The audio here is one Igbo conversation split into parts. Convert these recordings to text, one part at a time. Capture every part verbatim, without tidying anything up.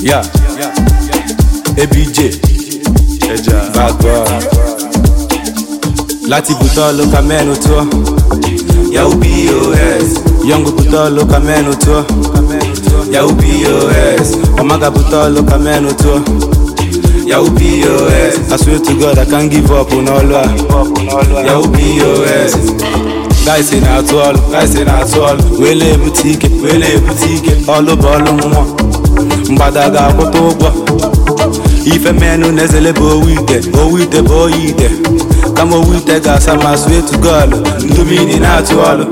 Yeah, A B J, Bad Boy. Láti Bùtọ́ ló ka mẹ́nu tó. Yahoo B O S. Young Bùtọ́ ló ka mẹ́nu tó. Yahoo B O S. Omaga Bùtọ́ ló ka mẹ́nu tó. Yahoo B O S. I swear to God I can't give up on all that. Yahoo B O S. Guys say na to all, guys say na to all. Wele boutique, wele boutique. All over all mo. Mbadaga akoto gbo. Ife menu nezele bo wite, bo wite bo yite. Kamo wite ga sama swear to God. Ndubi ni na to all.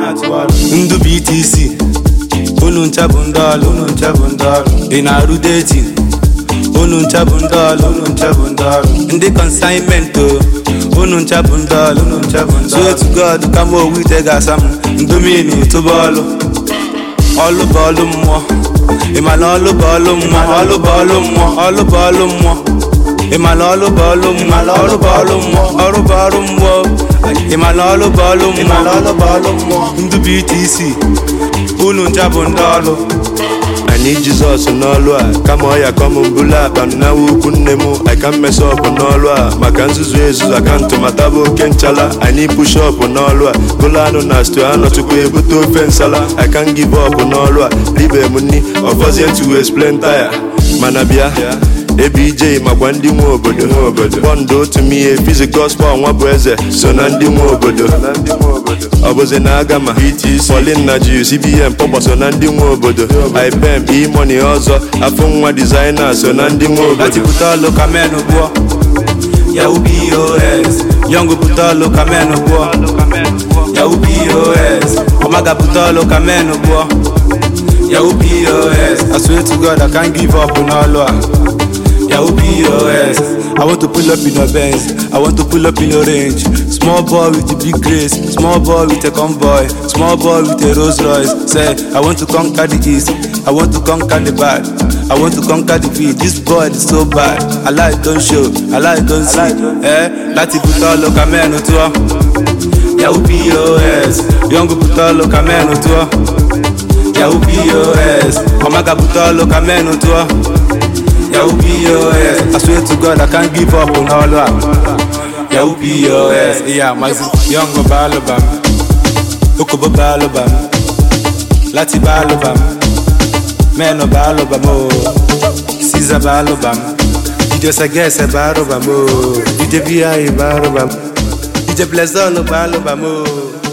Ndu B T C. Unu nchabundalo, unu nchabundalo. Ina rudeti. Unu nchabundalo, unu nchabundalo. Ndi consignment Unu nchabundalo, unu nchabundalo. Swear to God, kamo wite ga sama. Ndumi ni to balo. All balo mo. Iman all balo mo, all balo mo, all balo mo. Iman all balo mo, all balo mo, all balo mo. Iman all balo mo, all balo mo. Ndu B T C, unu nchabundalo. I need Jesus in all wa. Come on, ya come on bula. But now we couldn't I can't mess up on all wa. My cancer's ways, I can't to my table kenchala. I need push up on all wa. Bula no nasto, I not to be able to fensala. I can't give up on all wa. Leave money, of us yet to explain tire. Manabia. A B J, my Wandi Mobodo. Bondo to me, a physical spot, one brother. So Nandi Mobodo. I was in Agama, B T C, Falling Naju, C B M, Papa, so Nandi Mobodo. I pay e money also. I found one designer, so Nandi Mobodo. Láti Bùtọ́ ló ka mẹ́nu gbọ́. Yahoo B O S. Young Bùtọ́ ló ka mẹ́nu gbọ́. Yahoo B O S. Omaga Bùtọ́ ló ka mẹ́nu gbọ́. Yahoo B O S. I swear to God I can't give up on all that. Yahoo B O S. I want to pull up in a Benz. I want to pull up in a range. Small boy with a big grace. Small boy with a convoy. Small boy with a Rolls Royce. Say, I want to conquer the east. I want to conquer the bad. I want to conquer the beat. This boy is so bad. I like don't show. I like don't see. Eh? Láti Bùtọ́ ló ka mẹ́nu tó. Yahoo B O S. Young Bùtọ́ ló ka mẹ́nu tó. Yahoo B O S. Omaga Bùtọ́ ló ka mẹ́nu tó. Yahoo B O S. I swear to God I can't give up on all that. Yahoo B O S. Yeah, Maxi Young balo bam. Okobo balo bam. Láti balo bam. Meno balo bam oh. Caesar balo bam. D J Sagese balo bam oh. D J V I balo bam. D J Blazolo balo bam oh.